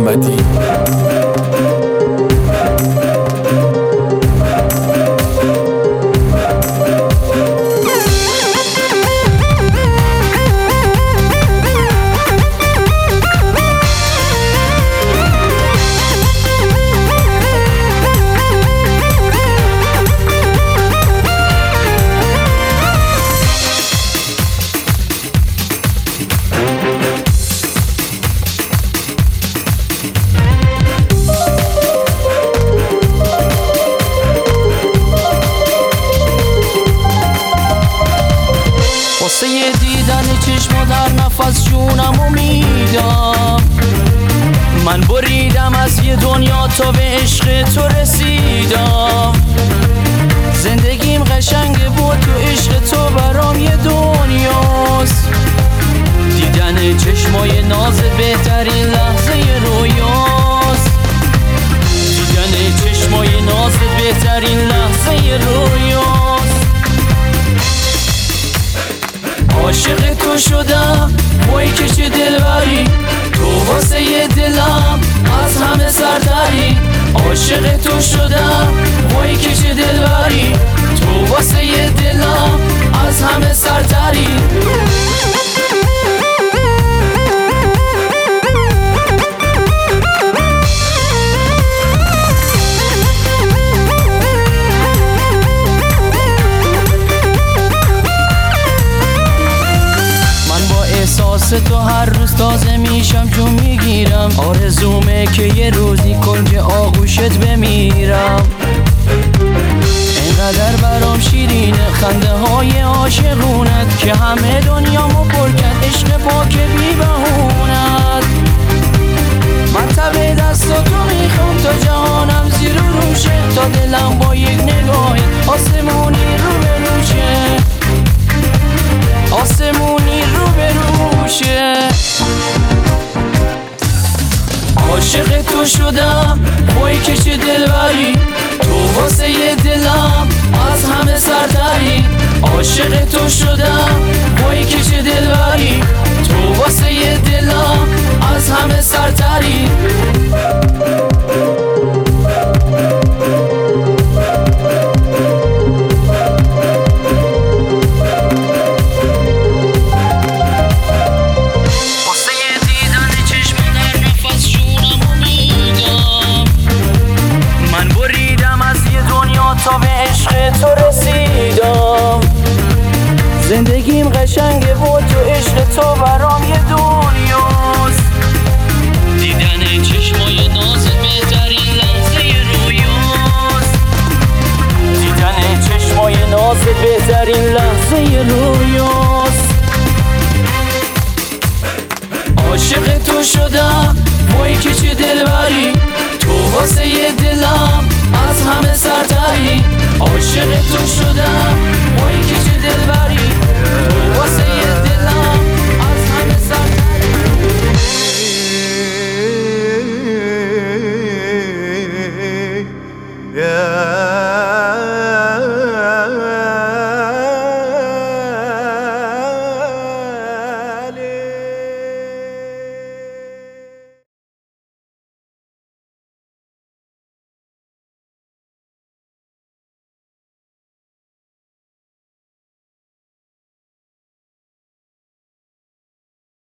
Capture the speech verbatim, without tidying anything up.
محمدی. واسه دیدن چشم در نفس جونمو میدم. من بریدم از یه دنیا تا به عشق تو رسیدم. زندگیم قشنگه بود تو عشق تو برام یه دنیاست. دیدن چشمای ناز بهترین لحظه رویاست. دیدن چشمای ناز بهترین لحظه رویاست. عاشق تو شدم وای که چه دلبری، تو واسه یه دلم از همه سرتری. عاشق تو شدم وای که چه دلبری، تو واسه یه دلم از همه سرتری. احساس تو هر روز تازه میشم چون میگیرم. آرزومه که یه روزی کنج آغوشت بمیرم. اینقدر برام شیرینه خنده های عاشقونت که همه دنیامو پر کرد عشق پاک بی بهونت. من تب دست تو میخوام تا جهانم زیر و روشه، تا دلم با یک نگاه آسمونی رو بروشه. آسمونی رو بروشه. عاشق تو شدم وای که چه دلبری، تو واسه یه دلم از همه سرتری. عاشق تو شدم وای که چه دلبری، تو واسه یه دلم از همه سرتری. تا به عشق تو رسیدم. زندگیم قشنگه بود تو عشق تو برام یه دنیاست. دیدن چشمای ناز بهترین لحظه رویاست. دیدن چشمای ناز بهترین لحظه رویاست. عاشق تو شدم وای که چه دلبری، تو واسه یه دلم از همه سرتری. عاشق تو شدم وای که چه دلبری، تو واسه یه